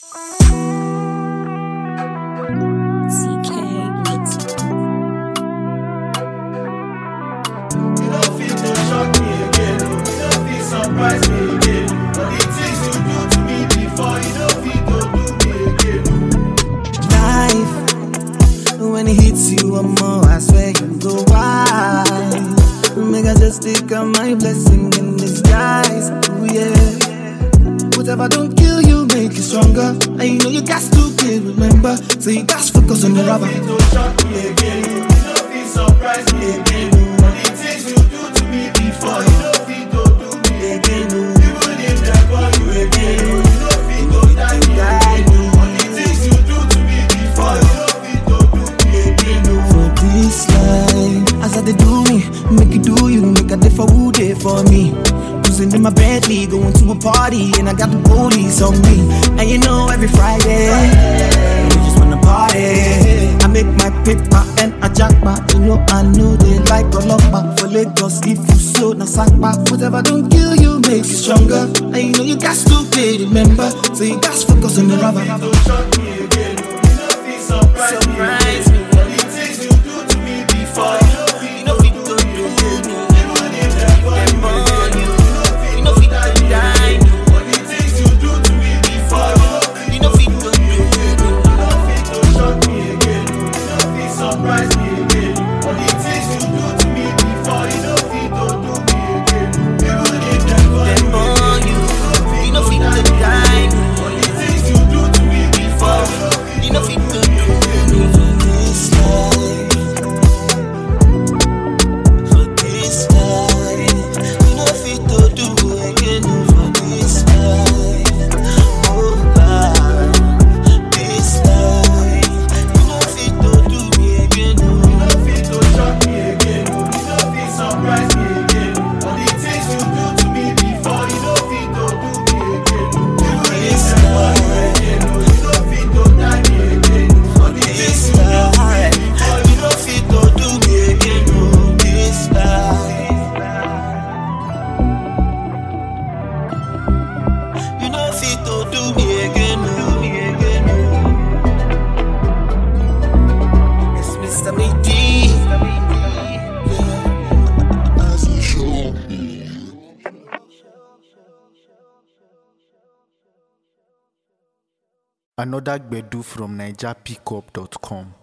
Surprise me again. All the things you do to me before, you know fit to do me again. Life, when it hits you one more, I swear you go wild. Make I just take out my blessing in disguise. Ooh, yeah. Whatever don't kill you, make you stronger. And you know you got to get remember. So you got to focus on the rubber. You know fit to shock me again. You know fit surprise me again. All the things you do to me before, you know fit to do me again. Even if they call you again, you know fit to die me again. All the things you do to me before, you know fit to do me again. For this life, as I they do me, make you do you, make a different who day for me. Cruising in my Bentley, going to a party, and I got the police on me. And you know every Friday, we just wanna party. I make my paper and a jackpot. You know they like a lot for Lagos. If you so na sakpa, whatever don't kill you makes you stronger. And you know you got to pay, remember. So you got to focus on the rubber. You know shock me again. You know fit surprise me again. All the things you do to me before, you know fit to do me again. Even if they call you again, you know fit to die. All the things you do to me before, you know fit to do me again. You know fit to shock me again. You know fit surprise me again. All the things you do to me before, you know fit to do me again. Even if they call you again, you know fit to die. All the things you do to me before, you know fit to do me again. For this life, you know fit to do again. For this life, oh life, this life, you know fit to do me again. You know fit to shock me again. You know fit surprise me again. All the things you do to me before, you know fit to do me again. Even if they call you again, you know fit to die me again. All the things you do to me before, You know fit to do me again. Oh, this life, you know fit to do me again. It's Mr. Midi. Another Gbedu from NigerPickup.com.